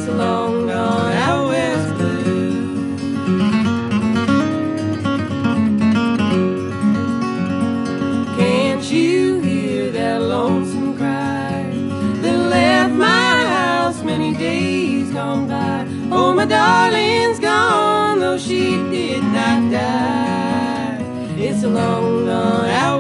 a long gone out west blues. Can't you hear that lonesome cry that left my house many days gone by? Oh, my darling's gone, though she did not die. It's a long gone out